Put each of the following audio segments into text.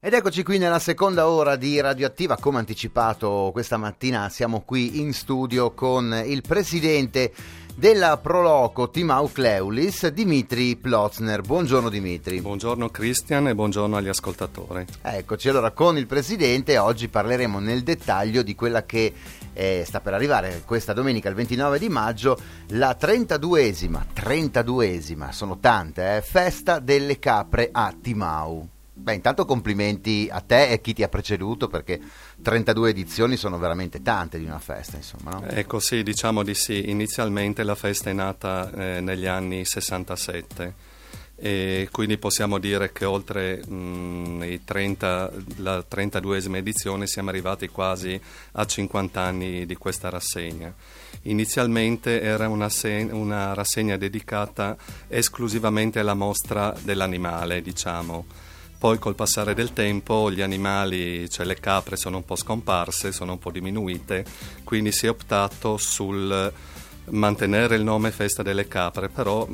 Ed eccoci qui nella seconda ora di Radioattiva. Come anticipato questa mattina siamo qui in studio con il presidente della Proloco Timau Cleulis, Dimitri Plotzner. Buongiorno Dimitri. Buongiorno Christian e buongiorno agli ascoltatori. Eccoci, allora con il presidente oggi parleremo nel dettaglio di quella che sta per arrivare questa domenica, il 29 di maggio, la 32esima, sono tante, festa delle capre a Timau. Beh, intanto complimenti a te e chi ti ha preceduto, perché 32 edizioni sono veramente tante di una festa, insomma, no? Ecco, sì, diciamo di sì. Inizialmente la festa è nata negli anni 67 e quindi possiamo dire che oltre la 32esima edizione siamo arrivati quasi a 50 anni di questa rassegna. Inizialmente era una rassegna dedicata esclusivamente alla mostra dell'animale, diciamo. Poi col passare del tempo gli animali, cioè le capre, sono un po' scomparse, sono un po' diminuite, quindi si è optato sul mantenere il nome Festa delle Capre, però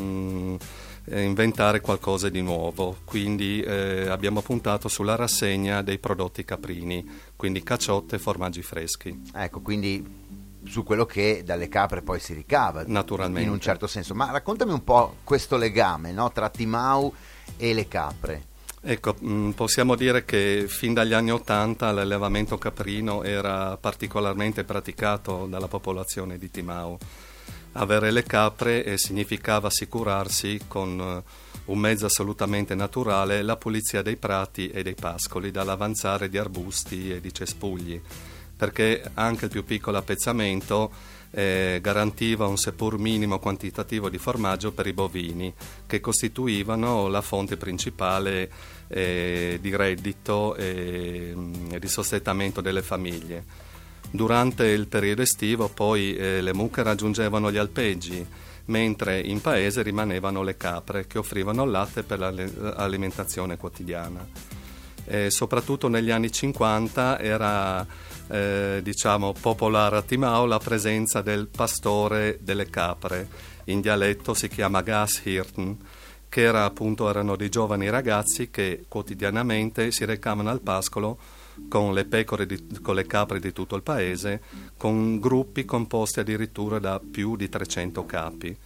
inventare qualcosa di nuovo. Quindi abbiamo puntato sulla rassegna dei prodotti caprini, quindi caciotte e formaggi freschi. Ecco, quindi su quello che dalle capre poi si ricava, naturalmente, in un certo senso. Ma raccontami un po' questo legame, no, tra Timau e le capre. Ecco, possiamo dire che fin dagli anni '80 l'allevamento caprino era particolarmente praticato dalla popolazione di Timau. Avere le capre significava assicurarsi con un mezzo assolutamente naturale la pulizia dei prati e dei pascoli dall'avanzare di arbusti e di cespugli, perché anche il più piccolo appezzamento garantiva un seppur minimo quantitativo di formaggio per i bovini, che costituivano la fonte principale di reddito e di sostentamento delle famiglie. Durante il periodo estivo poi le mucche raggiungevano gli alpeggi, mentre in paese rimanevano le capre che offrivano latte per l'alimentazione quotidiana. Soprattutto negli anni 50 era popolare a Timau la presenza del pastore delle capre, in dialetto si chiama Gashirten, che erano dei giovani ragazzi che quotidianamente si recavano al pascolo con le pecore con le capre di tutto il paese, con gruppi composti addirittura da più di 300 capi.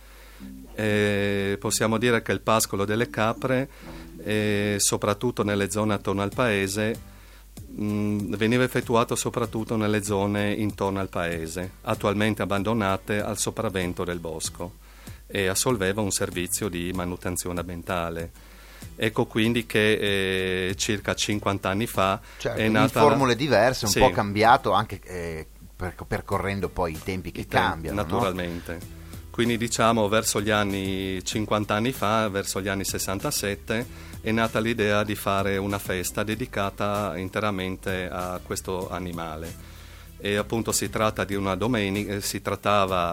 Possiamo dire che il pascolo delle capre, soprattutto nelle zone attorno al paese, veniva effettuato soprattutto nelle zone intorno al paese, attualmente abbandonate al sopravvento del bosco, e assolveva un servizio di manutenzione ambientale. Ecco quindi che circa 50 anni fa è nata in formule diverse, un po' cambiato anche percorrendo poi i tempi che cambiano, naturalmente, no? Quindi diciamo verso gli anni 50 anni fa, verso gli anni 67, è nata l'idea di fare una festa dedicata interamente a questo animale. E appunto si tratta di una domenica, si trattava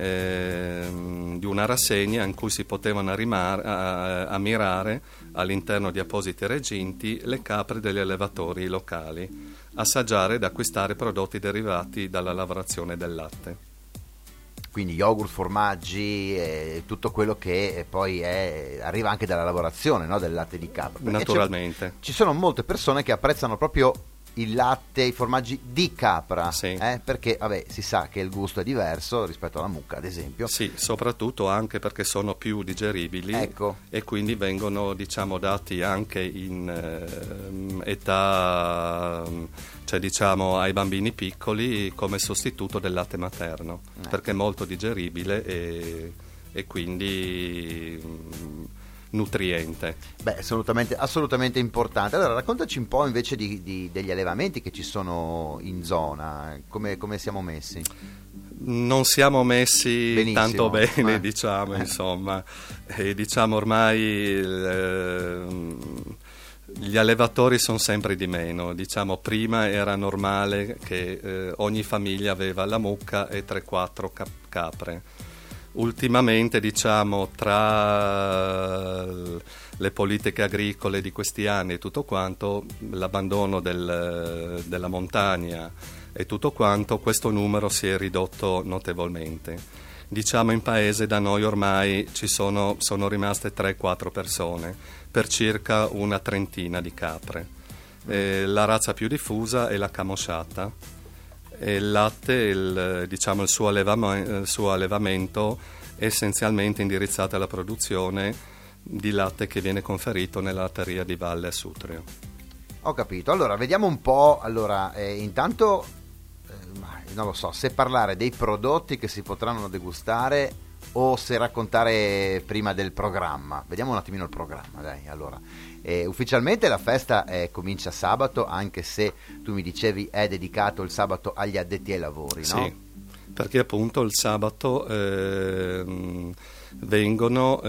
di una rassegna in cui si potevano ammirare all'interno di appositi recinti le capre degli allevatori locali, assaggiare ed acquistare prodotti derivati dalla lavorazione del latte. Quindi yogurt, formaggi, tutto quello che poi arriva anche dalla lavorazione, no, del latte di capra. Perché naturalmente. Ci sono molte persone che apprezzano proprio il latte, i formaggi di capra, sì. Perché si sa che il gusto è diverso rispetto alla mucca, ad esempio. Sì, soprattutto anche perché sono più digeribili, ecco. E quindi vengono dati anche in età, ai bambini piccoli come sostituto del latte materno, perché è molto digeribile e quindi nutriente. Beh, assolutamente importante. Allora raccontaci un po' invece degli allevamenti che ci sono in zona, come siamo messi? Non siamo messi benissimo, tanto bene, insomma, e ormai gli allevatori sono sempre di meno. Prima era normale che ogni famiglia aveva la mucca e 3-4 capre. Ultimamente, tra le politiche agricole di questi anni e tutto quanto, l'abbandono della montagna e tutto quanto, questo numero si è ridotto notevolmente. In paese da noi ormai sono rimaste 3-4 persone per circa una trentina di capre. La razza più diffusa è la camosciata. E il latte, il suo allevamento è essenzialmente indirizzato alla produzione di latte che viene conferito nella latteria di Valle a Sutrio. Ho capito. Allora, vediamo un po'. Allora, intanto, non lo so, se parlare dei prodotti che si potranno degustare o se raccontare prima del programma. Vediamo un attimino il programma, dai. Allora, ufficialmente la festa comincia sabato, anche se tu mi dicevi è dedicato il sabato agli addetti ai lavori, no? Sì, perché appunto il sabato vengono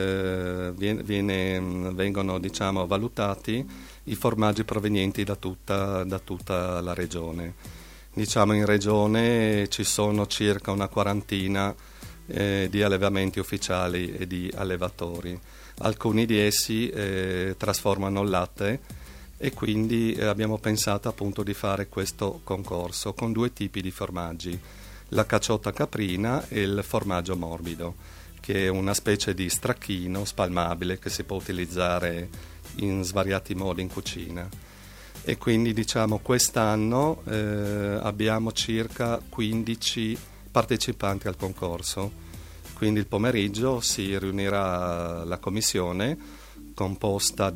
diciamo valutati i formaggi provenienti da tutta la regione. Diciamo in regione ci sono circa una quarantina di allevamenti ufficiali e di allevatori. Alcuni di essi trasformano il latte e quindi abbiamo pensato appunto di fare questo concorso con 2 tipi di formaggi, la caciotta caprina e il formaggio morbido, che è una specie di stracchino spalmabile che si può utilizzare in svariati modi in cucina. E quindi diciamo quest'anno abbiamo circa 15 partecipanti al concorso, quindi il pomeriggio si riunirà la commissione composta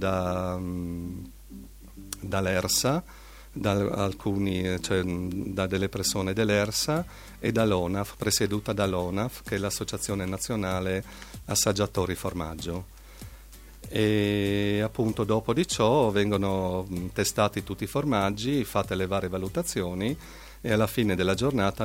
dall'ERSA, da delle persone dell'ERSA e dall'ONAF, presieduta dall'ONAF, che è l'Associazione Nazionale Assaggiatori Formaggio. E appunto dopo di ciò vengono testati tutti i formaggi, fatte le varie valutazioni e alla fine della giornata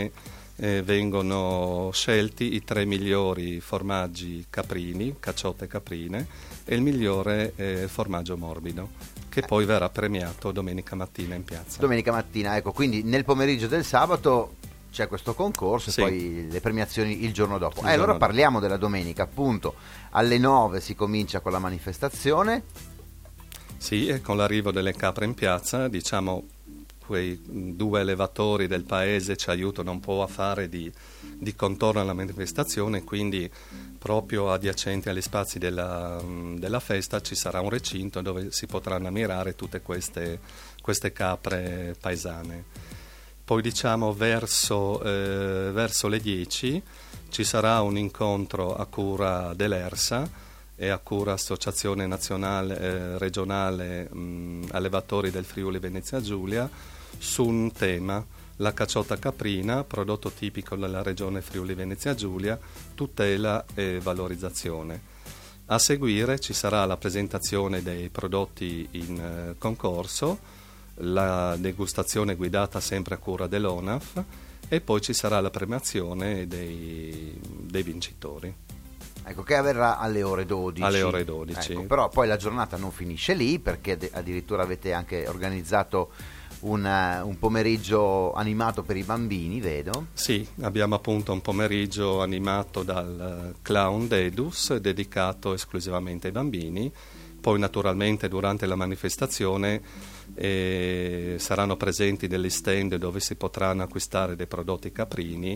vengono scelti i 3 migliori formaggi caprini, cacciotte caprine, e il migliore formaggio morbido, che poi verrà premiato domenica mattina in piazza. Domenica mattina, ecco, quindi nel pomeriggio del sabato c'è questo concorso, sì, e poi le premiazioni il giorno dopo. Allora parliamo della domenica, appunto, alle 9 si comincia con la manifestazione. Sì, e con l'arrivo delle capre in piazza, diciamo, quei 2 allevatori del paese ci aiutano un po' a fare di contorno alla manifestazione, quindi proprio adiacenti agli spazi della festa ci sarà un recinto dove si potranno ammirare tutte queste capre paesane. Poi diciamo verso le 10 ci sarà un incontro a cura dell'ERSA e a cura Associazione Nazionale Regionale Allevatori del Friuli Venezia Giulia su un tema, la caciotta caprina, prodotto tipico della regione Friuli Venezia Giulia, tutela e valorizzazione. A seguire ci sarà la presentazione dei prodotti in concorso, la degustazione guidata sempre a cura dell'ONAF e poi ci sarà la premiazione dei vincitori. Ecco, che avverrà alle ore 12. Alle ore 12. Ecco, però poi la giornata non finisce lì, perché addirittura avete anche organizzato un pomeriggio animato per i bambini, vedo. Sì, abbiamo appunto un pomeriggio animato dal clown Dedus, dedicato esclusivamente ai bambini. Poi naturalmente durante la manifestazione saranno presenti degli stand dove si potranno acquistare dei prodotti caprini,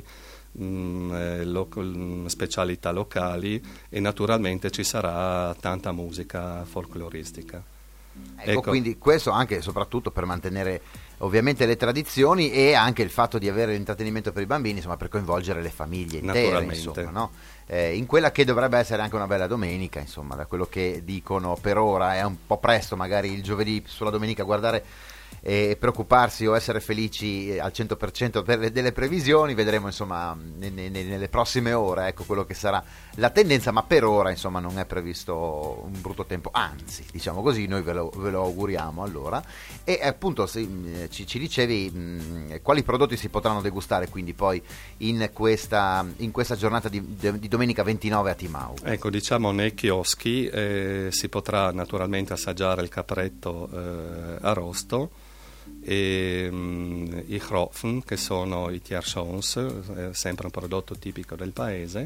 specialità locali, e naturalmente ci sarà tanta musica folcloristica. Ecco, quindi questo anche e soprattutto per mantenere ovviamente le tradizioni e anche il fatto di avere l'intrattenimento per i bambini, insomma, per coinvolgere le famiglie intere, insomma, no? In quella che dovrebbe essere anche una bella domenica, insomma, da quello che dicono per ora. È un po' presto magari il giovedì sulla domenica guardare e preoccuparsi o essere felici al 100% per delle previsioni. Vedremo insomma nelle prossime ore, ecco, quello che sarà la tendenza, ma per ora insomma non è previsto un brutto tempo, anzi, diciamo così, noi ve lo auguriamo. Allora, e appunto ci dicevi quali prodotti si potranno degustare quindi poi in questa giornata di domenica 29 a Timau. Ecco, diciamo nei chioschi si potrà naturalmente assaggiare il capretto arrosto e i Hrofen, che sono i Tierschons, sempre un prodotto tipico del paese,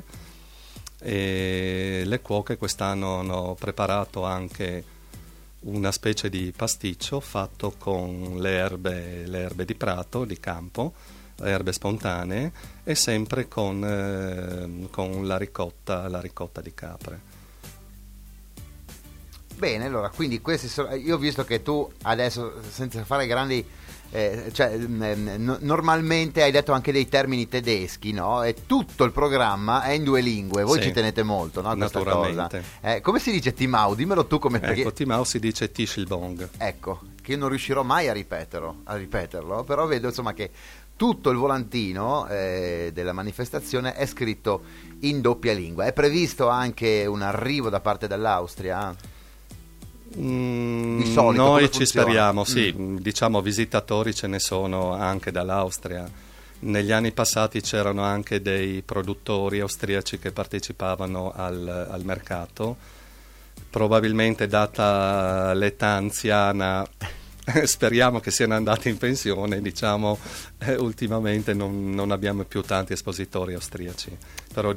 e le cuoche quest'anno hanno preparato anche una specie di pasticcio fatto con le erbe di prato, di campo, erbe spontanee, e sempre con la ricotta di capre. Bene, allora, quindi io ho visto che tu adesso, senza fare grandi... normalmente hai detto anche dei termini tedeschi, no? E tutto il programma è in 2 lingue. Voi ci tenete molto, no? Naturalmente. Come si dice Timau? Dimmelo tu come... Ecco, Timau si dice Tischelbong. Ecco, che io non riuscirò mai a ripeterlo, però vedo insomma che tutto il volantino della manifestazione è scritto in doppia lingua. È previsto anche un arrivo da parte dell'Austria? Di solito, noi ci speriamo, sì, diciamo visitatori ce ne sono anche dall'Austria. Negli anni passati c'erano anche dei produttori austriaci che partecipavano al mercato. Probabilmente, data l'età anziana, speriamo che siano andati in pensione, diciamo, ultimamente non abbiamo più tanti espositori austriaci, però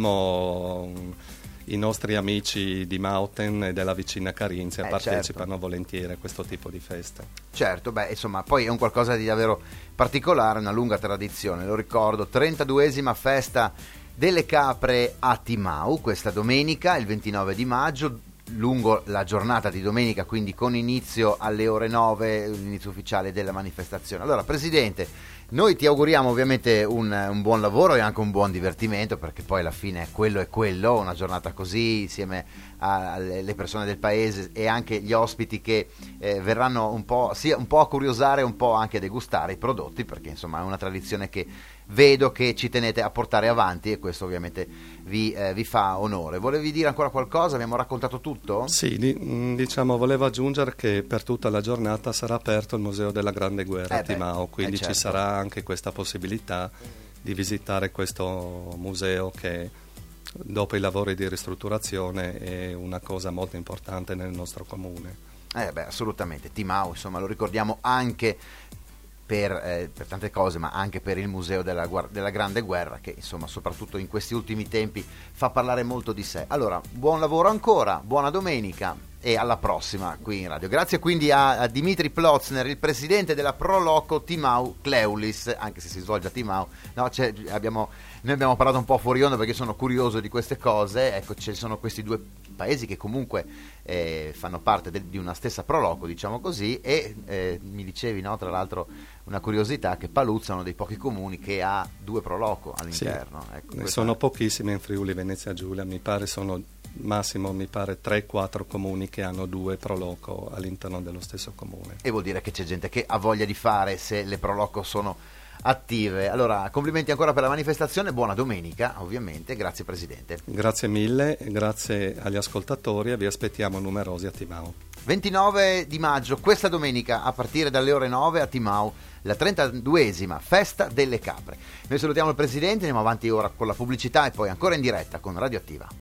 diciamo i nostri amici di Mauten e della vicina Carinzia partecipano volentieri a questo tipo di festa. Certo, insomma, poi è un qualcosa di davvero particolare, una lunga tradizione, lo ricordo, 32esima festa delle capre a Timau, questa domenica, il 29 di maggio, lungo la giornata di domenica, quindi con inizio alle ore 9, l'inizio ufficiale della manifestazione. Allora, Presidente, noi ti auguriamo ovviamente un buon lavoro e anche un buon divertimento, perché poi alla fine quello è quello, una giornata così insieme alle persone del paese e anche gli ospiti che verranno un po' a curiosare, un po' anche a degustare i prodotti, perché insomma è una tradizione che vedo che ci tenete a portare avanti e questo ovviamente vi fa onore. Volevi dire ancora qualcosa? Abbiamo raccontato tutto? Sì, diciamo, volevo aggiungere che per tutta la giornata sarà aperto il Museo della Grande Guerra a Timau, quindi certo, ci sarà anche questa possibilità di visitare questo museo che dopo i lavori di ristrutturazione è una cosa molto importante nel nostro comune. Assolutamente, Timau, insomma, lo ricordiamo anche per tante cose, ma anche per il Museo della Grande Guerra, che insomma soprattutto in questi ultimi tempi fa parlare molto di sé. Allora, buon lavoro ancora, buona domenica e alla prossima qui in radio. Grazie quindi a Dimitri Plotzner, il presidente della Proloco Timau Cleulis, anche se si svolge a Timau. No, noi abbiamo parlato un po' fuori onda perché sono curioso di queste cose. Ecco, ci sono questi 2 paesi che comunque fanno parte di una stessa Proloco, diciamo così, e mi dicevi, no, tra l'altro, una curiosità, che Paluzza è uno dei pochi comuni che ha 2 Proloco all'interno. Sì, ecco, ne sono pochissimi in Friuli Venezia Giulia, mi pare 3-4 comuni che hanno 2 Proloco all'interno dello stesso comune. E vuol dire che c'è gente che ha voglia di fare, se le Proloco sono attive. Allora, complimenti ancora per la manifestazione, buona domenica ovviamente, grazie Presidente. Grazie mille, grazie agli ascoltatori e vi aspettiamo numerosi a Timau. 29 di maggio, questa domenica, a partire dalle ore 9 a Timau, la 32esima festa delle capre. Noi salutiamo il Presidente, andiamo avanti ora con la pubblicità e poi ancora in diretta con Radioattiva.